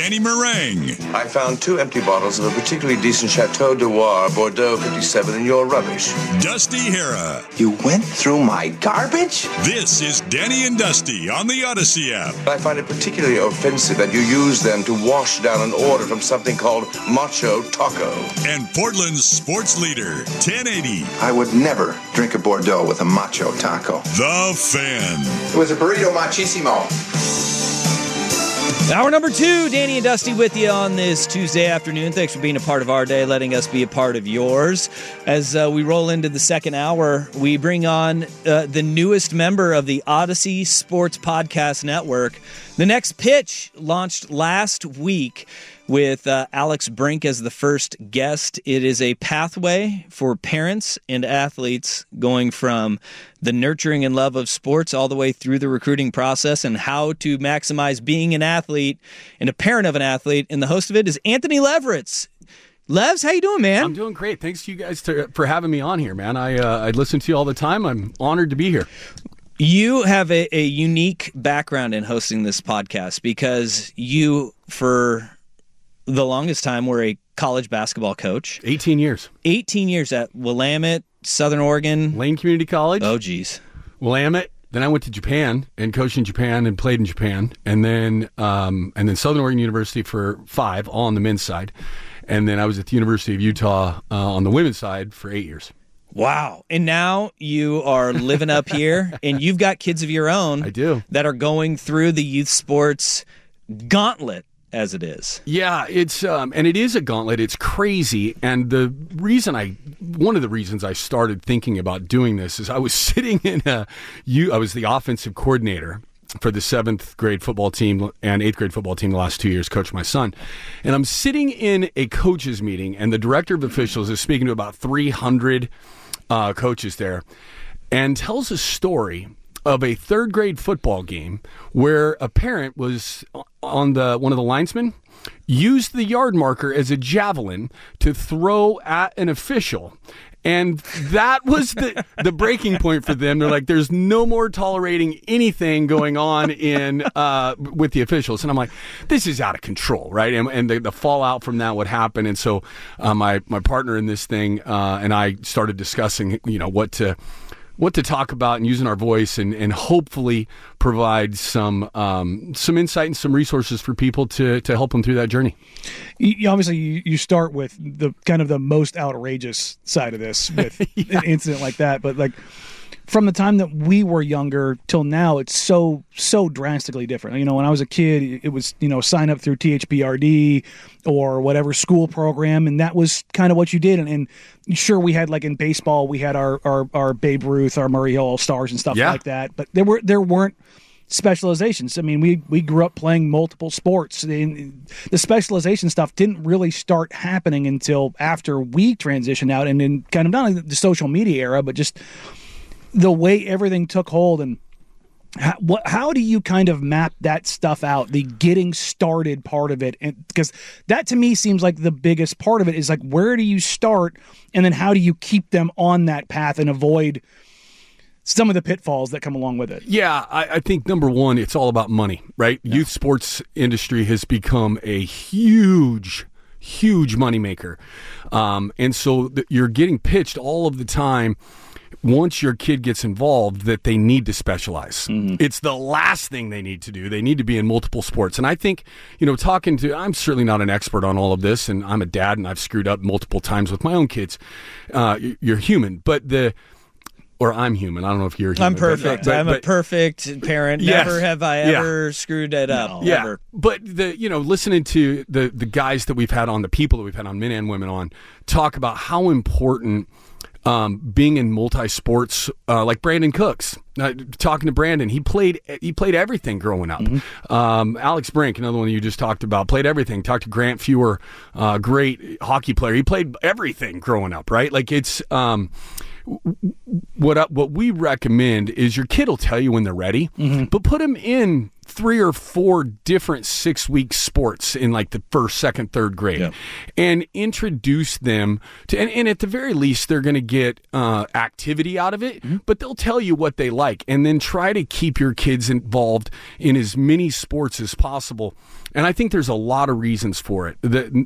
Danny Meringue. I found 2 empty bottles of a particularly decent Chateau Noir Bordeaux 57 in your rubbish. Dusty Hera. You went through my garbage? This is Danny and Dusty on the Odyssey app. I find it particularly offensive that you use them to wash down an order from something called Macho Taco. And Portland's sports leader, 1080. I would never drink a Bordeaux with a Macho Taco. The Fan. It was a burrito machissimo. Hour number 2, Danny and Dusty with you on this Tuesday afternoon. Thanks for being a part of our day, letting us be a part of yours. As we roll into the second hour, we bring on the newest member of the Odyssey Sports Podcast Network. The Next Pitch launched last week with Alex Brink as the first guest. It is a pathway for parents and athletes going from the nurturing and love of sports all the way through the recruiting process and how to maximize being an athlete and a parent of an athlete. And the host of it is Anthony Leveritz. Levs, how you doing, man? I'm doing great. Thanks to you guys for having me on here, man. I listen to you all the time. I'm honored to be here. You have a unique background in hosting this podcast because you, for the longest time, were a college basketball coach. 18 years. 18 years at Willamette, Southern Oregon. Lane Community College. Oh, geez. Willamette. Then I went to Japan and coached in Japan and played in Japan. And then Southern Oregon University for 5, all on the men's side. And then I was at the University of Utah on the women's side for 8 years. Wow. And now you are living up here, and you've got kids of your own. I do. That are going through the youth sports gauntlet, as it is. Yeah, it's and it is a gauntlet. It's crazy. And one of the reasons I started thinking about doing this is I was sitting I was the offensive coordinator for the 7th grade football team and 8th grade football team the last 2 years, coached my son. And I'm sitting in a coaches meeting, and the director of officials is speaking to about 300 coaches there, and tells a story of a 3rd grade football game where a parent was on one of the linesmen used the yard marker as a javelin to throw at an official. And that was the breaking point for them. They're like, there's no more tolerating anything going on with the officials. And I'm like, this is out of control, right? And the fallout from that would happen. And so my partner in this thing and I started discussing, what to talk about and using our voice and hopefully provide some insight and some resources for people to help them through that journey. Obviously, you start with the kind of the most outrageous side of this with an incident like that, but like from the time that we were younger till now, it's so drastically different. When I was a kid, it was sign up through THBRD or whatever school program, and that was kind of what you did. And sure, we had, like in baseball, we had our Babe Ruth, our Murray Hill All-Stars and stuff like that, but there weren't specializations. I mean, we grew up playing multiple sports. The specialization stuff didn't really start happening until after we transitioned out, and in kind of not only the social media era, but just the way everything took hold. And how do you kind of map that stuff out, the getting started part of it? And because that to me seems like the biggest part of it is like, where do you start, and then how do you keep them on that path and avoid some of the pitfalls that come along with it? Yeah, I think number one, it's all about money, right? Yeah. Youth sports industry has become a huge moneymaker. And so you're getting pitched all of the time, once your kid gets involved, that they need to specialize. Mm-hmm. It's the last thing they need to do. They need to be in multiple sports. And I think, I'm certainly not an expert on all of this, and I'm a dad, and I've screwed up multiple times with my own kids. You're human, or I'm human. I don't know if you're human. I'm perfect. I'm a perfect parent. Yes. Never have I ever screwed it up. Yeah. Ever. But listening to the guys that we've had on, the people that we've had on, men and women on, talk about how important being in multi-sports, like Brandon Cooks, talking to Brandon, he played everything growing up. Mm-hmm. Alex Brink, another one you just talked about, played everything. Talked to Grant Fewer, great hockey player. He played everything growing up, right? Like it's, what we recommend is your kid will tell you when they're ready, mm-hmm. but put them in 3 or 4 different 6-week sports in like the first, second, third grade, and introduce them to, and at the very least, they're going to get activity out of it, but they'll tell you what they like, and then try to keep your kids involved in as many sports as possible. And I think there's a lot of reasons for it.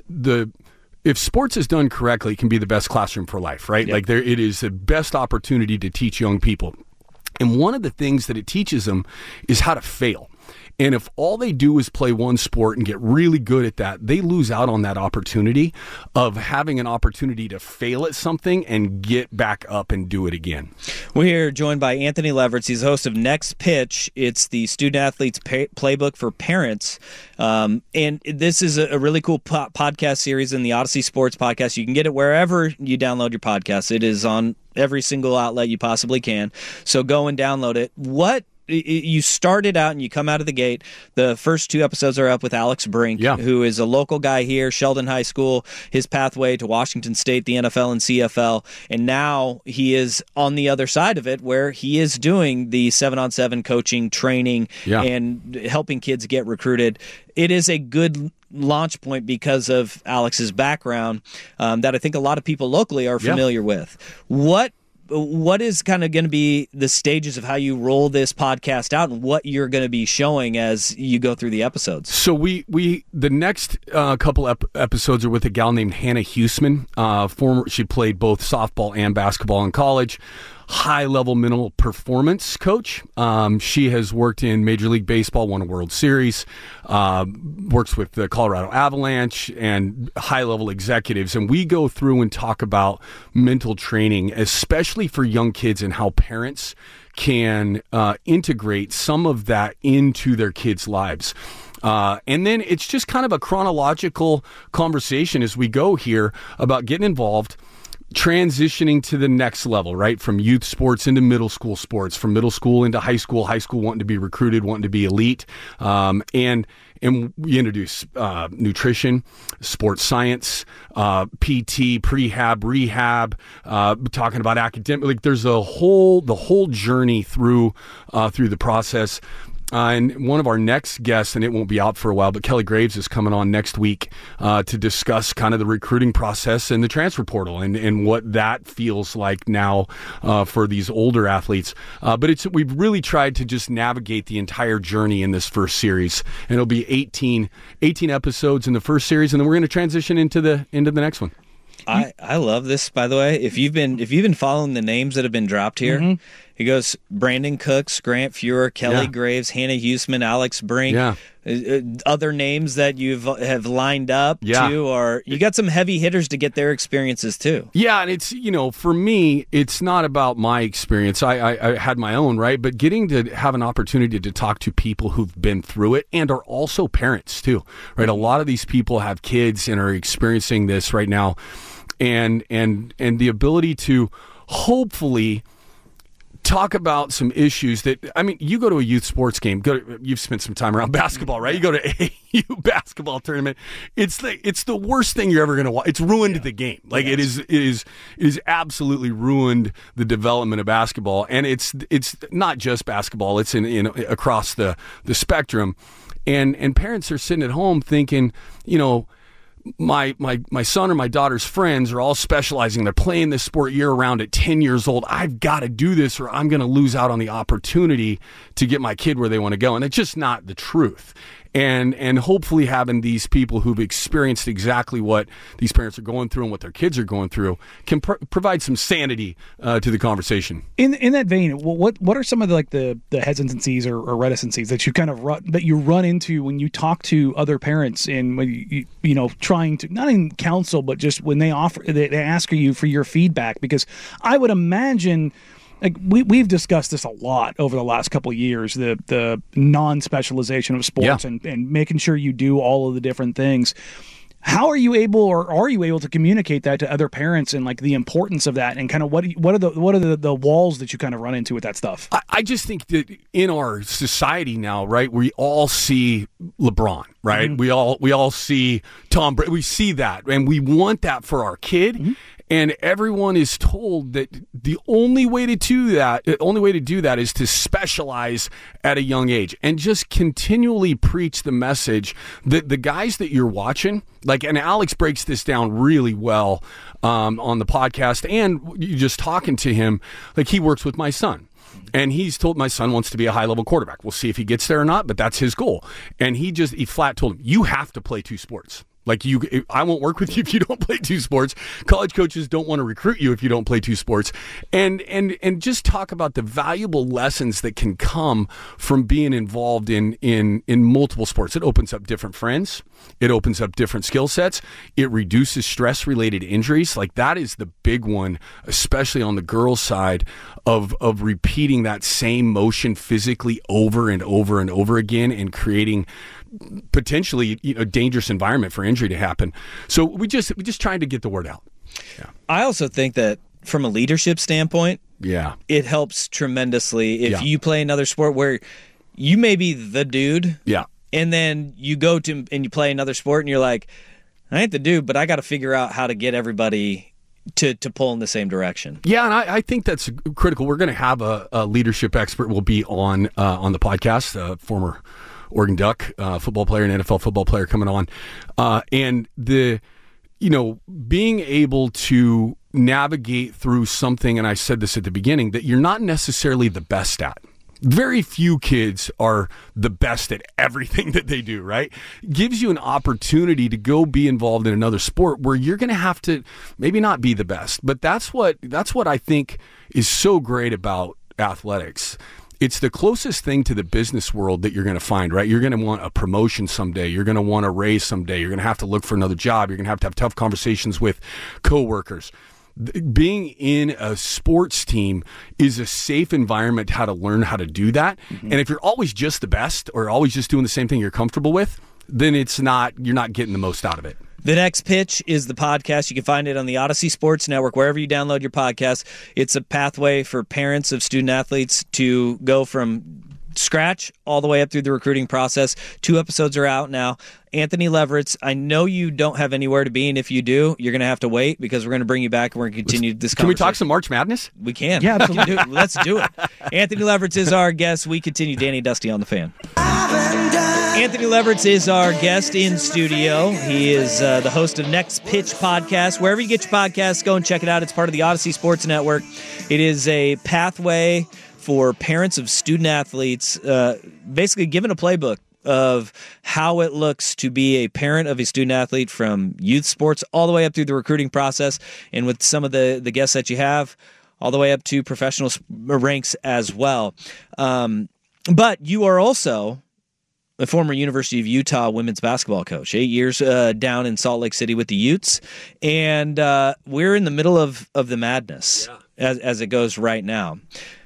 If sports is done correctly, it can be the best classroom for life, right? Like it is the best opportunity to teach young people. And one of the things that it teaches them is how to fail. And if all they do is play one sport and get really good at that, they lose out on that opportunity of having an opportunity to fail at something and get back up and do it again. We're joined by Anthony Leverett. He's the host of Next Pitch. It's the Student Athletes Playbook for Parents. And this is a really cool podcast series in the Odyssey Sports Podcast. You can get it wherever you download your podcasts. It is on every single outlet you possibly can. So go and download it. You started out and you come out of the gate. The first 2 episodes are up with Alex Brink, who is a local guy here, Sheldon High School, his pathway to Washington State, the NFL and CFL. And now he is on the other side of it where he is doing the 7-on-7 coaching, training, and helping kids get recruited. It is a good launch point because of Alex's background that I think a lot of people locally are familiar with. What is kind of going to be the stages of how you roll this podcast out and what you're going to be showing as you go through the episodes? So the next couple episodes are with a gal named Hannah Huseman. She played both softball and basketball in college. High-level mental performance coach. She has worked in Major League Baseball, won a World Series, works with the Colorado Avalanche and high-level executives. And we go through and talk about mental training, especially for young kids, and how parents can integrate some of that into their kids' lives. And then it's just kind of a chronological conversation as we go here about getting involved, transitioning to the next level, right? From youth sports into middle school sports, from middle school into high school wanting to be recruited, wanting to be elite. And we introduce nutrition, sports science, PT, prehab, rehab, talking about academic. Like there's the whole journey through the process. And one of our next guests, and it won't be out for a while, but Kelly Graves is coming on next week to discuss kind of the recruiting process and the transfer portal and what that feels like now for these older athletes. But we've really tried to just navigate the entire journey in this first series, and it'll be 18 episodes in the first series, and then we're going to transition into the next one. I love this, by the way. If you've been following the names that have been dropped here, it goes Brandon Cooks, Grant Fuhrer, Kelly Graves, Hannah Huseman, Alex Brink. Other names that have lined up too, or you got some heavy hitters to get their experiences too. Yeah, and it's for me, it's not about my experience. I had my own, right? But getting to have an opportunity to talk to people who've been through it and are also parents too, right? A lot of these people have kids and are experiencing this right now. And the ability to hopefully talk about some issues that, I mean, you go to a youth sports game, you've spent some time around basketball, right? You go to AAU basketball tournament. It's the worst thing you're ever going to watch. It's ruined the game. Like it is absolutely ruined the development of basketball. And it's not just basketball. It's in across the spectrum. And parents are sitting at home thinking, my son or my daughter's friends are all specializing. They're playing this sport year round at 10 years old. I've got to do this or I'm going to lose out on the opportunity to get my kid where they want to go. And it's just not the truth. And hopefully having these people who've experienced exactly what these parents are going through and what their kids are going through can provide some sanity to the conversation. In that vein, what are some of the hesitancies or reticencies that you kind of run into when you talk to other parents and when you trying to not in counsel, but just when they ask you for your feedback? Because I would imagine, like we've discussed this a lot over the last couple of years, the non-specialization of sports and making sure you do all of the different things. How are you able to communicate that to other parents and like the importance of that, and kind of what are the walls that you kind of run into with that stuff? I just think that in our society now, right, we all see LeBron, right? Mm-hmm. We all see Tom Brady. We see that, and we want that for our kid. Mm-hmm. And everyone is told that the only way to do that is to specialize at a young age and just continually preach the message that the guys that you're watching, like, and Alex breaks this down really well on the podcast, and you just talking to him, like, he works with my son. And he's told my son wants to be a high-level quarterback. We'll see if he gets there or not, but that's his goal. And he flat told him, you have to play 2 sports. Like, I won't work with you if you don't play 2 sports. College coaches don't want to recruit you if you don't play 2 sports. And just talk about the valuable lessons that can come from being involved in multiple sports. It opens up different friends. It opens up different skill sets. It reduces stress-related injuries. Like, that is the big one, especially on the girls' side of repeating that same motion physically over and over and over again and creating potentially a dangerous environment for injury to happen. So we just trying to get the word out. Yeah. I also think that from a leadership standpoint, it helps tremendously if you play another sport where you may be the dude. Yeah. And then you go to and you play another sport and you're like, I ain't the dude, but I got to figure out how to get everybody to pull in the same direction. Yeah, and I think that's critical. We're going to have a leadership expert will be on the podcast, former Oregon Duck football player and NFL football player coming on. And being able to navigate through something, and I said this at the beginning, that you're not necessarily the best at. Very few kids are the best at everything that they do, right? Gives you an opportunity to go be involved in another sport where you're going to have to maybe not be the best. But that's what I think is so great about athletics. It's the closest thing to the business world that you're going to find, right? You're going to want a promotion someday. You're going to want a raise someday. You're going to have to look for another job. You're going to have tough conversations with coworkers. Being in a sports team is a safe environment how to learn how to do that. Mm-hmm. And if you're always just the best or always just doing the same thing you're comfortable with, then you're not getting the most out of it. The Next Pitch is the podcast. You can find it on the Odyssey Sports Network, wherever you download your podcast. It's a pathway for parents of student athletes to go from scratch all the way up through the recruiting process. 2 episodes are out now. Anthony Leveretz, I know you don't have anywhere to be, and if you do, you're going to have to wait because we're going to bring you back and we're going to continue this conversation. Can we talk some March Madness? We can. Yeah, absolutely. Let's do it. Anthony Leveretz is our guest. We continue. Danny Dusty on the Fan. Anthony Leveretz is our guest in studio. He is the host of Next Pitch podcast. Wherever you get your podcasts, go and check it out. It's part of the Odyssey Sports Network. It is a pathway for parents of student athletes, basically given a playbook of how it looks to be a parent of a student athlete from youth sports all the way up through the recruiting process, and with some of the guests that you have, all the way up to professional ranks as well. But you are also a former University of Utah women's basketball coach, 8 years down in Salt Lake City with the Utes, and we're in the middle of the madness as it goes right now.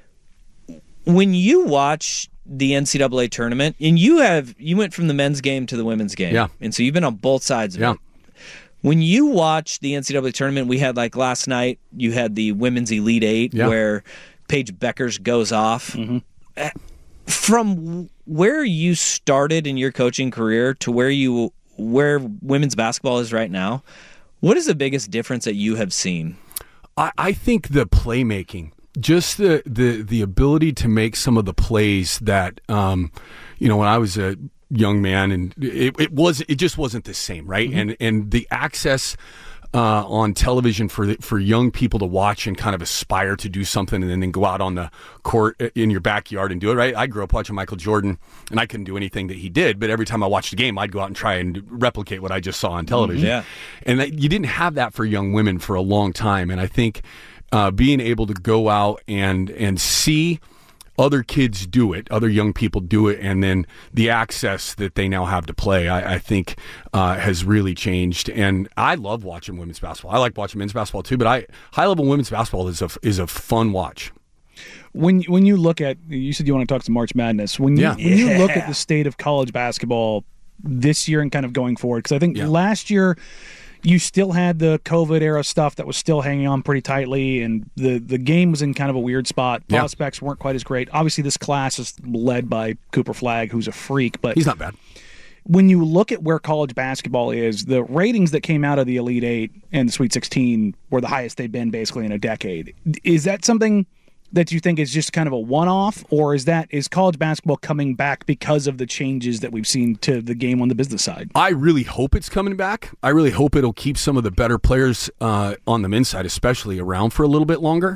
When you watch the NCAA tournament, and you went from the men's game to the women's game, and so you've been on both sides of it. When you watch the NCAA tournament, we had, like, last night, you had the women's Elite Eight where Paige Beckers goes off. Mm-hmm. From where you started in your coaching career to where women's basketball is right now, what is the biggest difference that you have seen? I think the playmaking. Just the ability to make some of the plays that, when I was a young man, and it just wasn't the same, right? Mm-hmm. And the access on television for young people to watch and kind of aspire to do something and then go out on the court in your backyard and do it, right? I grew up watching Michael Jordan, and I couldn't do anything that he did, but every time I watched a game, I'd go out and try and replicate what I just saw on television. Yeah. And you didn't have that for young women for a long time, and I think being able to go out and see other kids do it, other young people do it, and then the access that they now have to play, I think has really changed. And I love watching women's basketball. I like watching men's basketball too, but high-level women's basketball is a fun watch. When you look at, you said you want to talk to March Madness. When you look at the state of college basketball this year and kind of going forward, because I think last year you still had the COVID era stuff that was still hanging on pretty tightly, and the game was in kind of a weird spot. Prospects weren't quite as great. Obviously, this class is led by Cooper Flagg, who's a freak, but he's not bad. when you look at where college basketball is, the ratings that came out of the Elite Eight and the Sweet 16 were the highest they've been basically in a decade. Is that something that you think is just kind of a one-off, or is college basketball coming back because of the changes that we've seen to the game on the business side? I really hope it's coming back. I really hope it'll keep some of the better players on the men's side, especially, around for a little bit longer.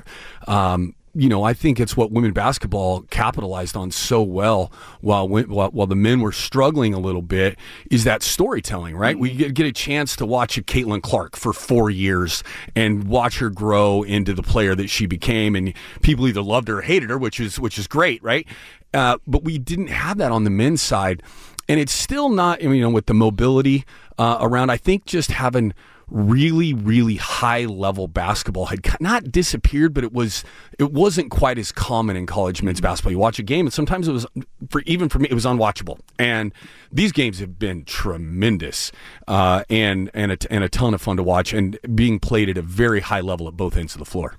I think it's what women basketball capitalized on so well while the men were struggling a little bit is that storytelling, right? We get a chance to watch a Caitlin Clark for 4 years and watch her grow into the player that she became, and people either loved her or hated her, which is great, right? But we didn't have that on the men's side, and it's still not, with the mobility around. I think just having really, really high level basketball had not disappeared, but it wasn't quite as common in college men's basketball. You watch a game, and sometimes it was, even for me, it was unwatchable. And these games have been tremendous and a ton of fun to watch, and being played at a very high level at both ends of the floor.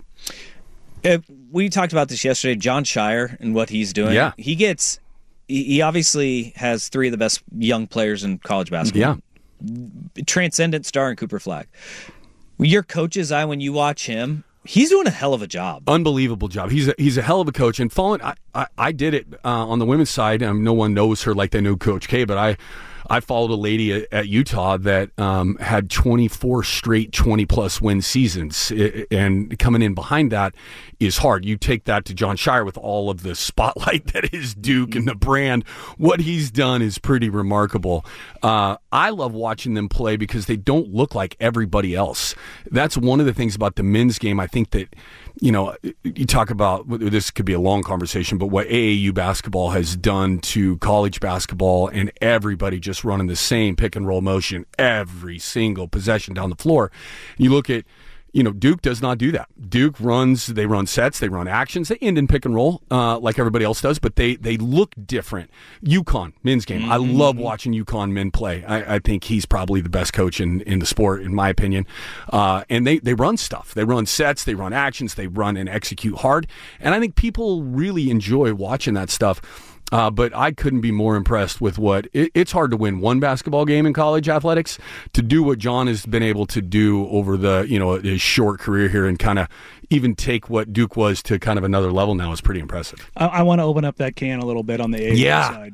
We talked about this yesterday, Jon Scheyer and what he's doing. Yeah. He obviously has 3 of the best young players in college basketball. Yeah. Transcendent star in Cooper Flagg. Your coach's eye, when you watch him, he's doing a hell of a job. Unbelievable job. He's a hell of a coach. And I did it on the women's side. No one knows her like they know Coach K, but I followed a lady at Utah that had 24 straight 20-plus win seasons, and coming in behind that is hard. You take that to Jon Scheyer with all of the spotlight that is Duke and the brand. What he's done is pretty remarkable. I love watching them play because they don't look like everybody else. That's one of the things about the men's game. I think that, you talk about, this could be a long conversation, but what AAU basketball has done to college basketball, and everybody just running the same pick and roll motion every single possession down the floor. You look at, Duke does not do that. Duke they run sets, they run actions, they end in pick and roll like everybody else does, but they look different. UConn, men's game. I love watching UConn men play. I think he's probably the best coach in the sport, in my opinion. And they run stuff. They run sets, they run actions, they run and execute hard. And I think people really enjoy watching that stuff. But I couldn't be more impressed with it's hard to win one basketball game in college athletics. To do what John has been able to do over his short career here, and kind of even take what Duke was to kind of another level now, is pretty impressive. I want to open up that can a little bit on the AAU side.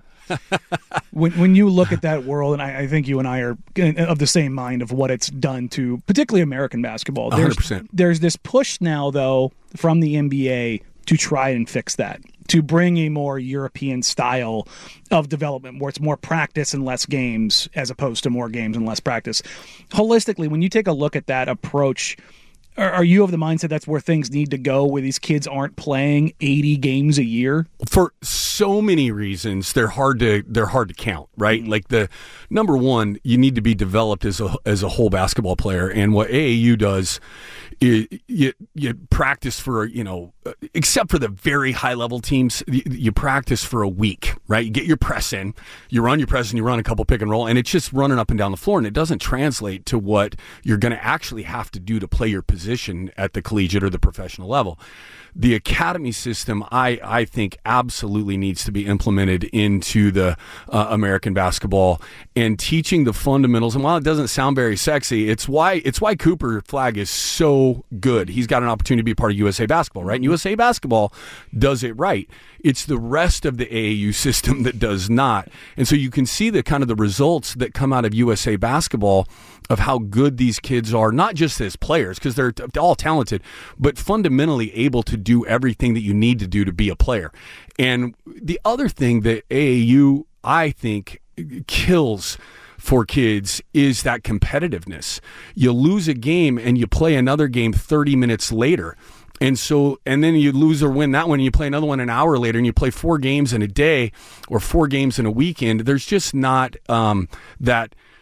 When you look at that world, and I think you and I are of the same mind of what it's done to particularly American basketball. 100%. There's this push now, though, from the NBA to try and fix that, to bring a more European style of development where it's more practice and less games as opposed to more games and less practice. Holistically, when you take a look at that approach, are you of the mindset that's where things need to go, where these kids aren't playing 80 games a year? For so many reasons, they're hard to count, right? Mm-hmm. Like, the number one, you need to be developed as a whole basketball player, and what AAU does is you practice for, except for the very high level teams, you practice for a week, right? You get your press in, you run your press, and you run a couple pick and roll, and it's just running up and down the floor, and it doesn't translate to what you're going to actually have to do to play your position at the collegiate or the professional level. The academy system, I think, absolutely needs to be implemented into the American basketball, and teaching the fundamentals. And while it doesn't sound very sexy, it's why Cooper Flagg is so good. He's got an opportunity to be part of USA Basketball, right? And USA Basketball does it right. It's the rest of the AAU system that does not. And so you can see the kind of the results that come out of USA Basketball of how good these kids are, not just as players, because they're all talented, but fundamentally able to do everything that you need to do to be a player. And the other thing that AAU, I think, kills for kids is that competitiveness. You lose a game and you play another game 30 minutes later. And then you lose or win that one, and you play another one an hour later, and you play 4 games in a day or 4 games in a weekend. There's just not that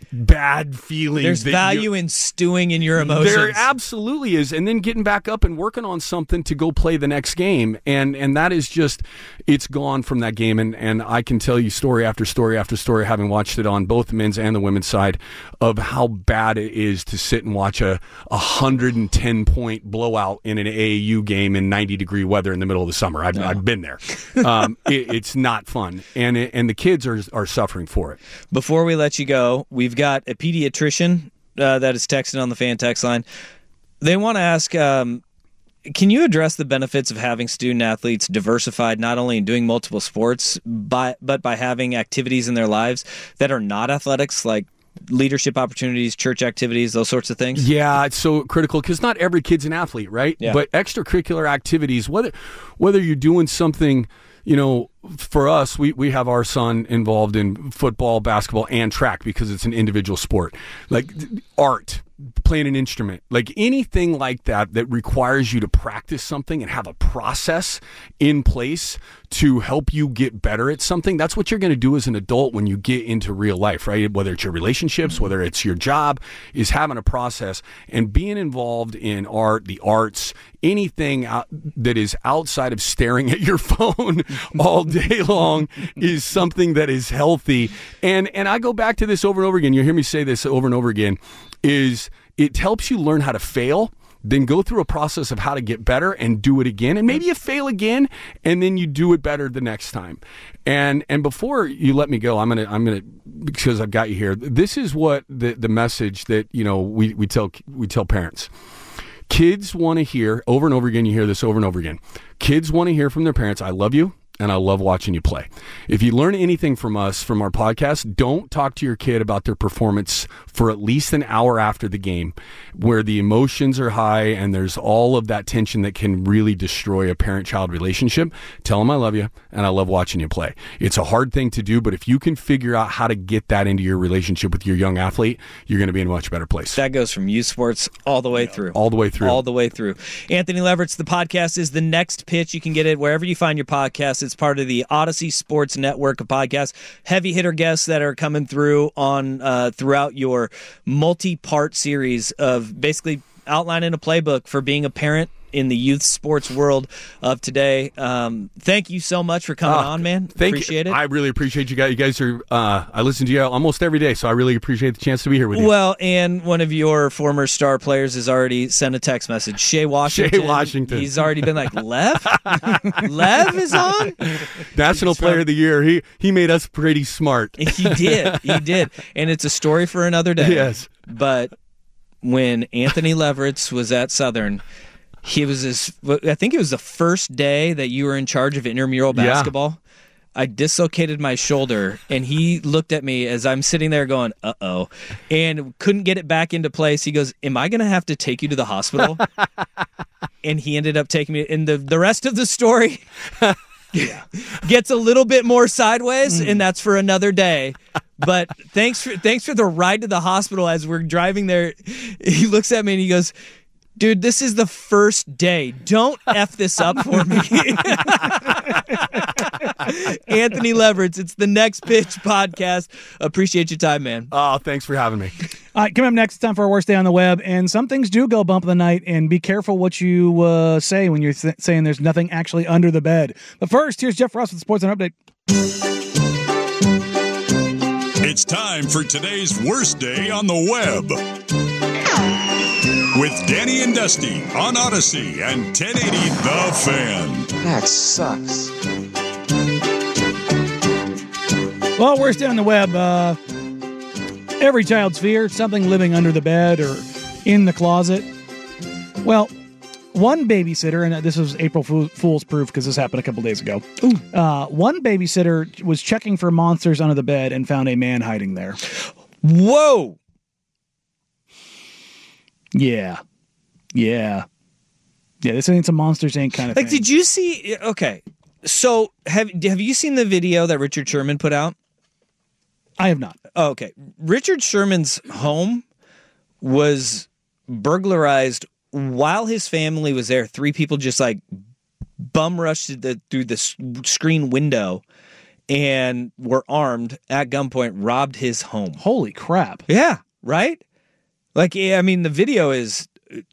bad feelings. There's value in stewing in your emotions. There absolutely is. And then getting back up and working on something to go play the next game. And that is just, it's gone from that game. And I can tell you story after story after story, having watched it on both the men's and the women's side, of how bad it is to sit and watch a 110-point blowout in an AAU game in 90-degree weather in the middle of the summer. I've been there. It's not fun. And the kids are suffering for it. Before we let you go, we've got a pediatrician that is texting on the fan text line. They want to ask, can you address the benefits of having student athletes diversified, not only in doing multiple sports, but by having activities in their lives that are not athletics, like leadership opportunities, church activities, those sorts of things? Yeah, it's so critical because not every kid's an athlete, right? Yeah. But extracurricular activities, whether you're doing something, for us, we have our son involved in football, basketball, and track because it's an individual sport. Like art, playing an instrument, like anything like that requires you to practice something and have a process in place to help you get better at something. That's what you're going to do as an adult when you get into real life, right? Whether it's your relationships, whether it's your job, is having a process and being involved in art, the arts, anything that is outside of staring at your phone all day long is something that is healthy. And I go back to this over and over again. You hear me say this over and over again, is it helps you learn how to fail, then go through a process of how to get better and do it again. And maybe you fail again and then you do it better the next time. And before you let me go, I'm gonna because I've got you here. This is what the message that, we tell parents. Kids want to hear over and over again. You hear this over and over again. Kids want to hear from their parents, I love you, and I love watching you play. If you learn anything from us, from our podcast, don't talk to your kid about their performance for at least an hour after the game, where the emotions are high and there's all of that tension that can really destroy a parent-child relationship. Tell them I love you and I love watching you play. It's a hard thing to do, but if you can figure out how to get that into your relationship with your young athlete, you're going to be in a much better place. That goes from youth sports all the way through. All the way through. All the way through. Anthony Leverett's The Podcast is The Next Pitch. You can get it wherever you find your podcasts. It's part of the Odyssey Sports Network of podcasts. Heavy hitter guests that are coming through on throughout your multi-part series of basically outlining a playbook for being a parent in the youth sports world of today. Thank you so much for coming on, man. Appreciate it. I really appreciate you guys. You guys are, I listen to you almost every day, so I really appreciate the chance to be here with you. Well, and one of your former star players has already sent a text message. Shea Washington. He's already been like, Lev? Lev is on? National Player of the Year. He made us pretty smart. He did. And it's a story for another day. Yes. But when Anthony Leverett was at Southern, I think it was the first day that you were in charge of intramural basketball. Yeah. I dislocated my shoulder, and he looked at me as I'm sitting there going, uh-oh, and couldn't get it back into place. He goes, am I going to have to take you to the hospital? And he ended up taking me. And the rest of the story gets a little bit more sideways, and that's for another day. But thanks for the ride to the hospital. As we're driving there, he looks at me and he goes, dude, this is the first day. Don't F this up for me. Anthony Leverett, it's The Next Pitch podcast. Appreciate your time, man. Oh, thanks for having me. All right, coming up next, time for our worst day on the web. And some things do go bump in the night, and be careful what you say when you're saying there's nothing actually under the bed. But first, here's Jeff Ross with the Sports Center Update. It's time for today's worst day on the web. With Danny and Dusty on Odyssey and 1080 The Fan. That sucks. Well, worst day on the web. Every child's fear, something living under the bed or in the closet. Well, one babysitter, and this was April Fool's proof because this happened a couple days ago. One babysitter was checking for monsters under the bed and found a man hiding there. Whoa! Yeah. This ain't some Monsters Inc. kind of thing. Did you see? Okay, so have you seen the video that Richard Sherman put out? I have not. Oh, okay. Richard Sherman's home was burglarized while his family was there. 3 people just like bum rushed through the screen window and were armed at gunpoint, robbed his home. Holy crap. Yeah, right? Like, I mean, the video is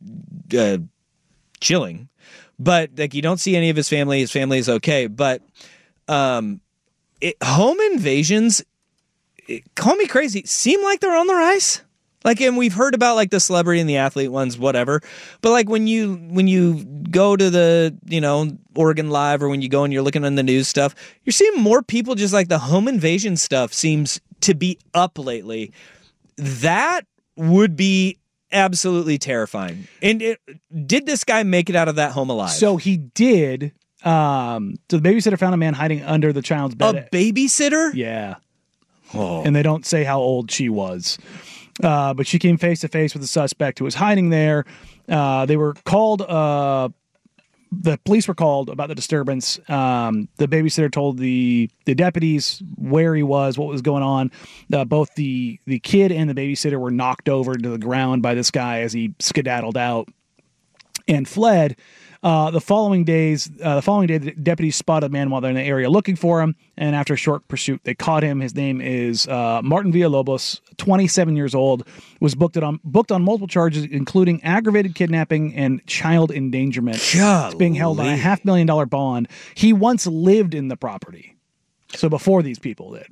chilling, but like you don't see any of his family. His family is okay, but home invasions, call me crazy, seem like they're on the rise. Like, and we've heard about like the celebrity and the athlete ones, whatever. But like when you go to the, Oregon Live, or when you go and you're looking on the news stuff, you're seeing more people, just like the home invasion stuff seems to be up lately. That would be absolutely terrifying. And did this guy make it out of that home alive? So he did. So the babysitter found a man hiding under the child's bed. A babysitter? Yeah. Oh. And they don't say how old she was. But she came face to face with the suspect who was hiding there. They were called. The police were called about the disturbance. The babysitter told the deputies where he was, what was going on. Both the kid and the babysitter were knocked over to the ground by this guy as he skedaddled out and fled. The following day, the deputies spotted a man while they're in the area looking for him, and after a short pursuit, they caught him. His name is Martin Villalobos, 27 years old, was booked on multiple charges, including aggravated kidnapping and child endangerment. It's being held on a $500,000 bond. He once lived in the property, so before these people did.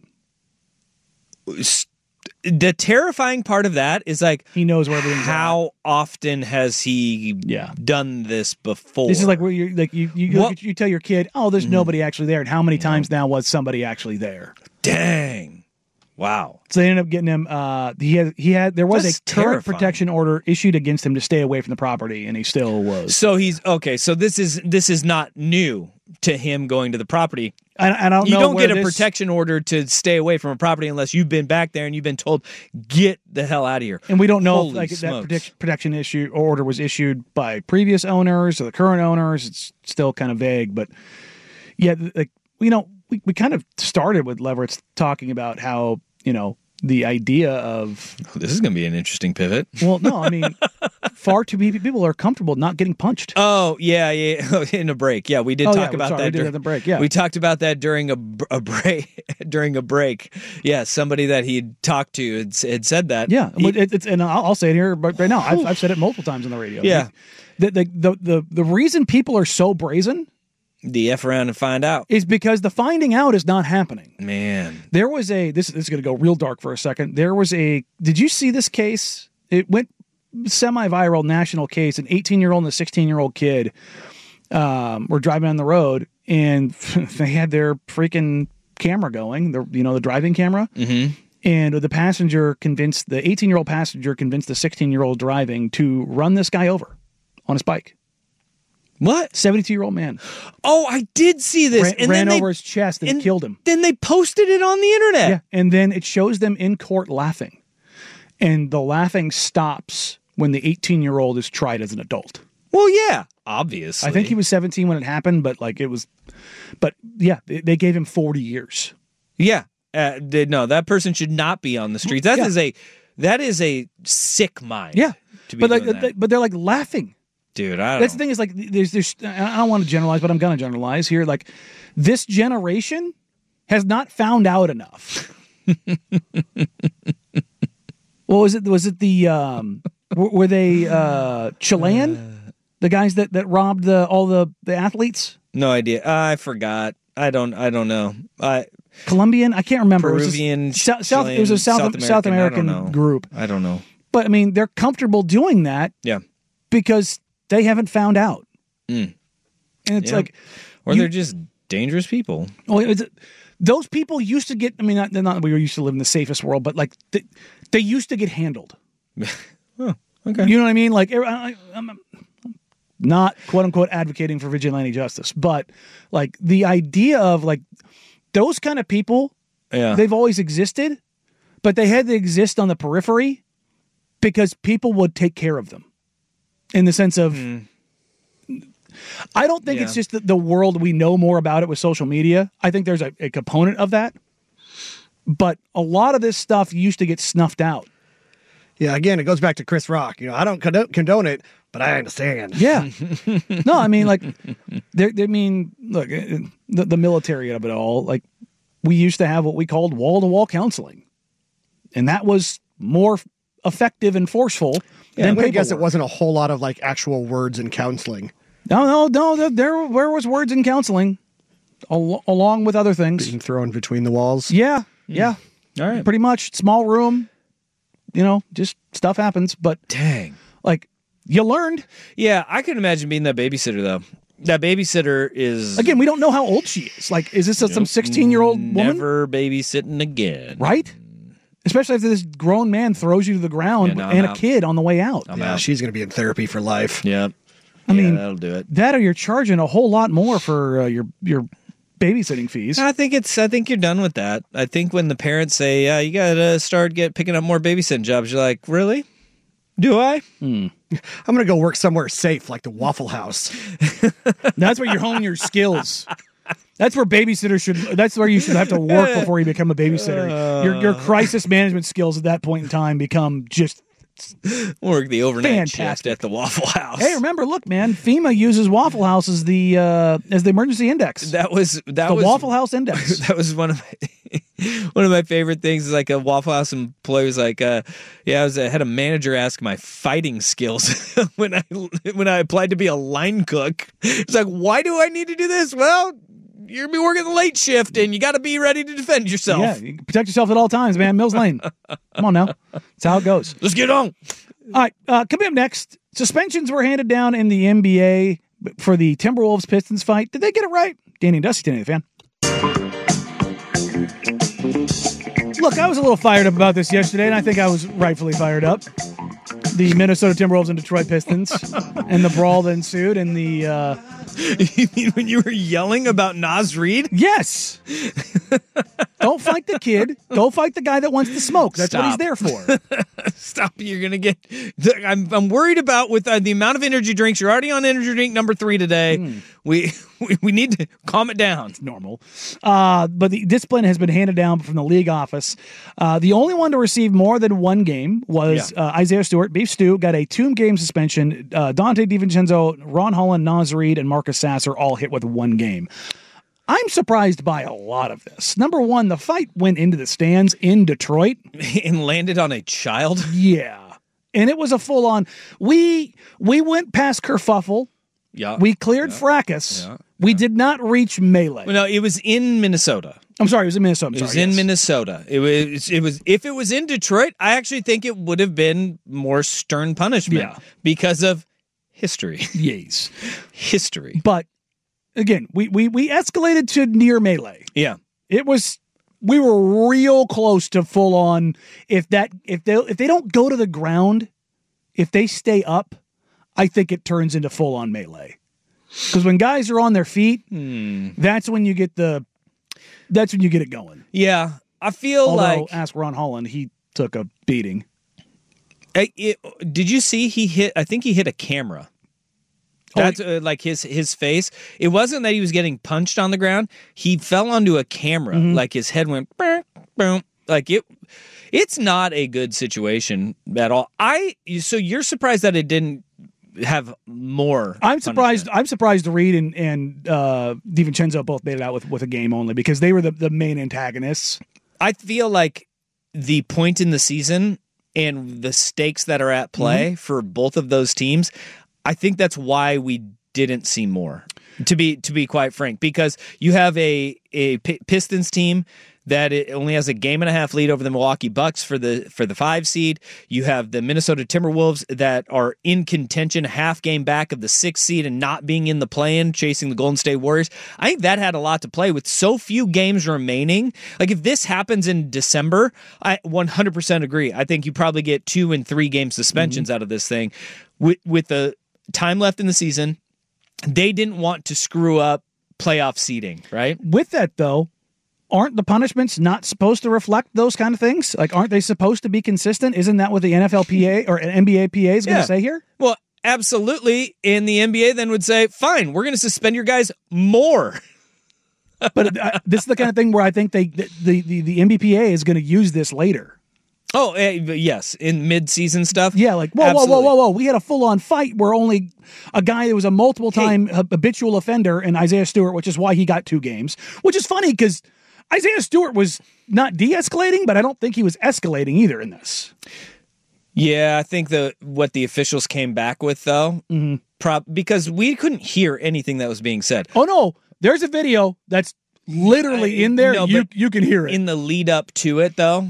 The terrifying part of that is like he knows where everything's how often has he done this before? This is like where you're like you tell your kid, oh, there's nobody actually there, and how many times now was somebody actually there? Dang. Wow. So they ended up getting him. There was That's a current terrifying. protection order issued against him to stay away from the property, and he still was. So he's okay. So this is not new to him going to the property. I don't know. You don't get a this- protection order to stay away from a property unless you've been back there and you've been told, get the hell out of here. And we don't know Holy if smokes. that protection issue order was issued by previous owners or the current owners. It's still kind of vague, but yeah, like we kind of started with Leverett talking about how the idea of This is going to be an interesting pivot. well, no, I mean, far too many people are comfortable not getting punched. Oh, yeah. In a break. Yeah, we did talk about that. We did that in the break, yeah. We talked about that during a break. During a break. Yeah, somebody that he'd talked to had said that. Yeah, and I'll say it here right now. I've said it multiple times on the radio. Yeah. The reason people are so brazen The F around and find out. is because the finding out is not happening. Man. There was this is going to go real dark for a second. Did you see this case? It went semi-viral national case. An 18-year-old and a 16-year-old kid were driving on the road, and they had their freaking camera going, the driving camera. Mm-hmm. And the 18-year-old passenger convinced the 16-year-old driving to run this guy over on his bike. What? 72-year-old man. Oh, I did see this. Ran over his chest and killed him. Then they posted it on the internet. Yeah, and then it shows them in court laughing. And the laughing stops when the 18-year-old is tried as an adult. Well, yeah, obviously. I think he was 17 when it happened, but yeah, they gave him 40 years. Yeah. No, that person should not be on the streets. That is a sick mind. Yeah. To be doing that. But they're like laughing. Dude, I don't That's the thing is like there's I don't want to generalize, but I'm going to generalize here. Like this generation has not found out enough. Well, was it the were they Chilean? The guys that robbed all the athletes? No idea. I forgot. I don't know. Colombian? I can't remember. Peruvian, it was Chilean, it was a South I American don't know. group. I don't know. But I mean, they're comfortable doing that Yeah. because they haven't found out. And it's Yeah. like, Or they're just dangerous people. well, those people used to get. I mean, not that we were used to live in the safest world, but like they used to get handled. Oh, okay. You know what I mean? Like, I'm not quote unquote advocating for vigilante justice, but like the idea of like those kind of people, Yeah. they've always existed, but they had to exist on the periphery because people would take care of them. In the sense of, I don't think it's just the world we know more about it with social media. I think there's a component of that. But a lot of this stuff used to get snuffed out. Yeah, again, it goes back to Chris Rock. I don't condone it, but I understand. Yeah. No, I mean, like, look, the military of it all, like, we used to have what we called wall-to-wall counseling. And that was more effective and forceful than I guess it paperwork. wasn't a whole lot of like actual words in counseling. No. There was words in counseling along with other things. Being thrown between the walls. Yeah. All right. Pretty much. Small room. Just stuff happens. But Dang. like you learned. Yeah, I could imagine being that babysitter, though. That babysitter is... Again, we don't know how old she is. Like, is this some 16-year-old woman? Never babysitting again. Right? Especially if this grown man throws you to the ground Yeah, no, I'm and a out. kid on the way out. I'm Yeah, out. she's going to be in therapy for life. Yeah. I mean, that'll do it. that or you're charging a whole lot more for your babysitting fees. I think you're done with that. I think when the parents say, "Yeah, you got to start picking up more babysitting jobs," you're like, "Really? Do I?" I'm going to go work somewhere safe like the Waffle House. That's where you hone your skills. That's where babysitters should. That's where you should have to work before you become a babysitter. Your crisis management skills at that point in time become just. Work the overnight shift Fantastic. at the Waffle House. Hey, remember? Look, man. FEMA uses Waffle House as the emergency index. that was the Waffle House index. That was one of my favorite things. Is like a Waffle House employee was like, I had a manager ask my fighting skills when I applied to be a line cook. It's like, why do I need to do this? Well, you're gonna be working the late shift, and you got to be ready to defend yourself. Yeah, you protect yourself at all times, man. Mills Lane. Come on now. That's how it goes. Let's get on. All right, coming up next, suspensions were handed down in the NBA for the Timberwolves-Pistons fight. Did they get it right? Danny and Dusty, Danny the Fan. Look, I was a little fired up about this yesterday, and I think I was rightfully fired up. The Minnesota Timberwolves and Detroit Pistons and the brawl that ensued and the... You mean when you were yelling about Nas Reed? Yes! Don't fight the kid. Go fight the guy that wants to smoke. That's what he's Stop. there for. Stop! You're gonna get. I'm worried about with the amount of energy drinks. You're already on energy drink number 3 today. We need to calm it down. Normal. But the discipline has been handed down from the league office. The only one to receive more than one game was Isaiah Stewart. Beef Stew got a 2-game suspension. Dante DiVincenzo, Ron Holland, Nas Reed, and Marcus Sasser all hit with 1 game. I'm surprised by a lot of this. Number one, the fight went into the stands in Detroit. And landed on a child. Yeah. And it was a full-on... We went past kerfuffle. Yeah. We cleared fracas. Yeah. We did not reach melee. Well, no, it was in Minnesota. I'm sorry, it was in Minnesota. It was in Minnesota. It was. If it was in Detroit, I actually think it would have been more stern punishment because of history. Yes. History. But again, we escalated to near melee. Yeah. We were real close to full on. If they don't go to the ground, if they stay up, I think it turns into full on melee. Because when guys are on their feet, that's when you get it going. Yeah. I feel Although, ask Ron Holland, he took a beating. Did you see I think he hit a camera. That's like his face. It wasn't that he was getting punched on the ground. He fell onto a camera. Like his head went boom, boom. Like it's not a good situation at all. So you're surprised that it didn't have more. I'm surprised. I'm surprised Reed and DiVincenzo both made it out with a game only because they were the main antagonists. I feel like the point in the season and the stakes that are at play for both of those teams, I think that's why we didn't see more. To be quite frank, because you have a Pistons team that it only has a 1.5 lead over the Milwaukee Bucks for the 5 seed. You have the Minnesota Timberwolves that are in contention, half game back of the 6 seed and not being in the play-in, chasing the Golden State Warriors. I think that had a lot to play with so few games remaining. Like if this happens in December, I 100% agree. I think you probably get 2 and 3 game suspensions out of this thing. With the time left in the season, they didn't want to screw up playoff seeding, right? With that, though, aren't the punishments not supposed to reflect those kind of things? Like, aren't they supposed to be consistent? Isn't that what the NFLPA or NBA PA is going to say here? Well, absolutely. And the NBA then would say, fine, we're going to suspend your guys more. But this is the kind of thing where I think the NBPA is going to use this later. Oh, yes, in mid-season stuff. Yeah, like, whoa. We had a full-on fight where only a guy that was a multiple-time habitual offender and Isaiah Stewart, which is why he got 2 games. Which is funny because Isaiah Stewart was not de-escalating, but I don't think he was escalating either in this. Yeah, I think what the officials came back with, though, because we couldn't hear anything that was being said. Oh, no. There's a video that's literally in there. No, you can hear it. In the lead up to it, though,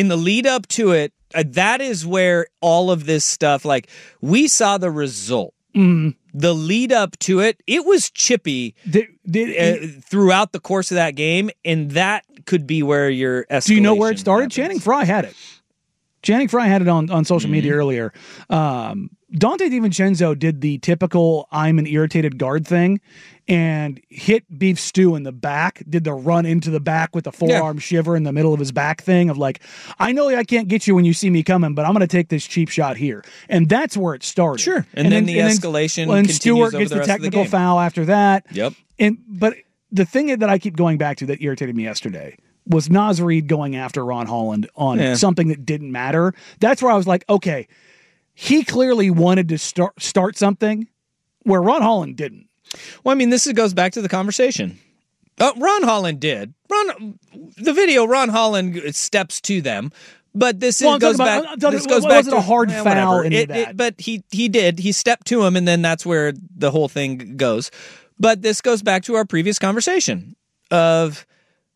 that is where all of this stuff, like, we saw the result. The lead up to it, it was chippy throughout the course of that game, and that could be where your escalation Do you know where it started? happens. Channing Frye had it. Channing Frye had it on social media earlier. Dante DiVincenzo did the typical I'm an irritated guard thing and hit Beef Stew in the back, did the run into the back with the forearm shiver in the middle of his back thing of like, I know I can't get you when you see me coming, but I'm going to take this cheap shot here. And that's where it started. Sure. And then the escalation and continues Stewart over gets the the rest of the technical game. foul after that. Yep. But the thing that I keep going back to that irritated me yesterday was Naz Reid going after Ron Holland on something that didn't matter. That's where I was like, okay, he clearly wanted to start something where Ron Holland didn't. Well, I mean, this goes back to the conversation. Ron Holland did. Ron Holland steps to them. But this goes back. This goes back to a hard foul into that. But he did. He stepped to him, and then that's where the whole thing goes. But this goes back to our previous conversation of,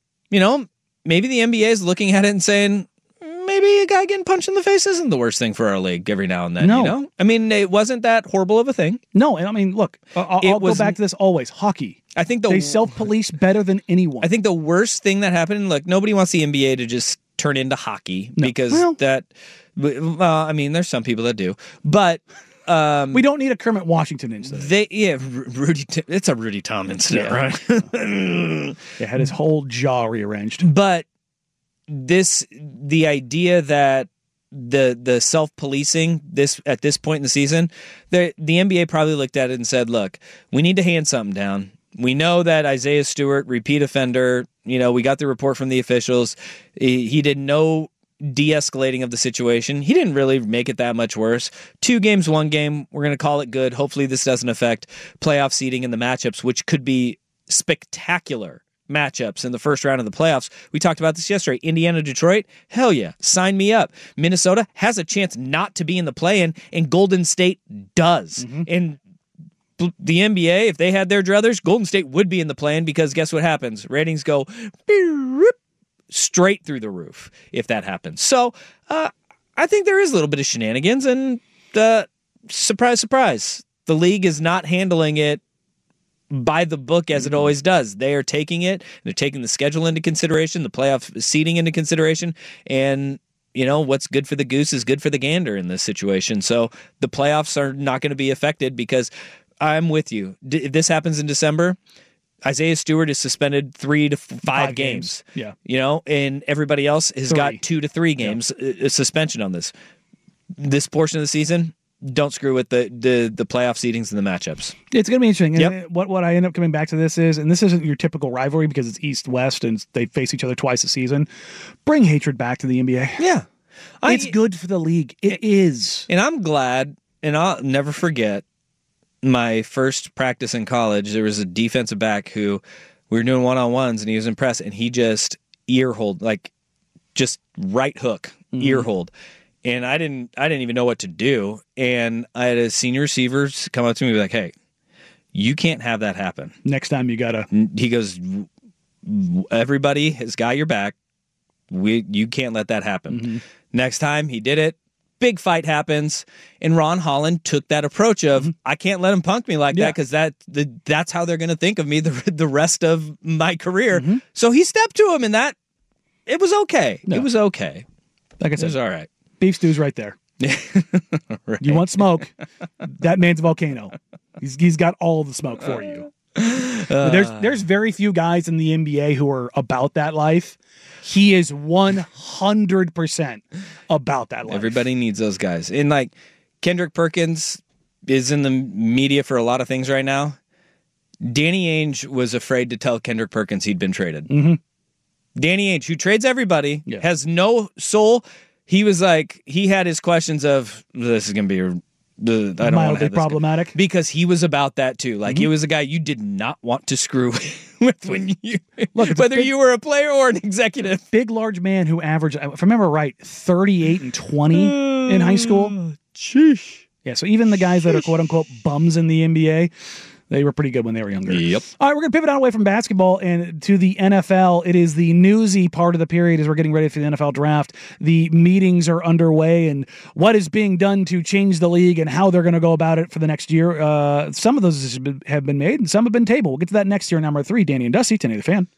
maybe the NBA is looking at it and saying, maybe a guy getting punched in the face isn't the worst thing for our league every now and then. No. I mean, it wasn't that horrible of a thing. No, and I mean, look, I'll go back to this always. Hockey. I think they self-police better than anyone. I think the worst thing that happened, look, nobody wants the NBA to just turn into hockey because I mean, there's some people that do, but we don't need a Kermit Washington incident. It's a Rudy Tom incident, right? He had his whole jaw rearranged. But the idea that the self-policing at this point in the season, the NBA probably looked at it and said, look, we need to hand something down. We know that Isaiah Stewart, repeat offender, we got the report from the officials. He did no de-escalating of the situation. He didn't really make it that much worse. 2 games, 1 game, we're going to call it good. Hopefully this doesn't affect playoff seeding in the matchups, which could be spectacular matchups in the first round of the playoffs. We talked about this yesterday. Indiana, Detroit, hell yeah, sign me up. Minnesota has a chance not to be in the play-in, and Golden State does. And the NBA, if they had their druthers, Golden State would be in the play-in because guess what happens? Ratings go straight through the roof if that happens. So I think there is a little bit of shenanigans, and surprise, surprise, the league is not handling it by the book as it always does. They are taking it. They're taking the schedule into consideration, the playoff seeding into consideration, and what's good for the goose is good for the gander in this situation. So the playoffs are not going to be affected because I'm with you. If this happens in December, Isaiah Stewart is suspended 3 to 5 games. Yeah. And everybody else has got 2 to 3 games suspension on this. This portion of the season, don't screw with the playoff seedings and the matchups. It's going to be interesting. And what I end up coming back to this is, and this isn't your typical rivalry because it's East-West and they face each other twice a season. Bring hatred back to the NBA. Yeah. It's good for the league. It is. And I'm glad, and I'll never forget, my first practice in college, there was a defensive back who we were doing one-on-ones, and he was impressed, and he just ear-hold, like just right hook, ear-hold. And I didn't even know what to do. And I had a senior receiver come up to me and be like, hey, you can't have that happen. Next time you got to. He goes, everybody has got your back. You can't let that happen. Next time he did it. Big fight happens, and Ron Holland took that approach of, I can't let him punk me like that because that's how they're going to think of me the rest of my career. So he stepped to him, and it was okay. No. It was okay. Like I said, it was all right. Beef Stew's right there. Right. You want smoke? That man's a volcano. He's got all the smoke for you. There's very few guys in the NBA who are about that life. He is 100% about that life. Everybody needs those guys. And like Kendrick Perkins is in the media for a lot of things right now. Danny Ainge was afraid to tell Kendrick Perkins he'd been traded. Danny Ainge, who trades everybody, has no soul. He was like, he had his questions of, this is going to be I don't want Mildly problematic. because he was about that too. Like, he was a guy you did not want to screw with when you look, whether you were a player or an executive. Big, large man who averaged, if I remember right, 38 and 20 in high school. Sheesh. Yeah, so even the guys that are quote unquote bums in the NBA, they were pretty good when they were younger. Yep. All right, we're going to pivot on away from basketball and to the NFL. It is the newsy part of the period as we're getting ready for the NFL draft. The meetings are underway and what is being done to change the league and how they're going to go about it for the next year. Some of those have been made and some have been tabled. We'll get to that next year. Number 3, Danny and Dusty, 1080 The Fan.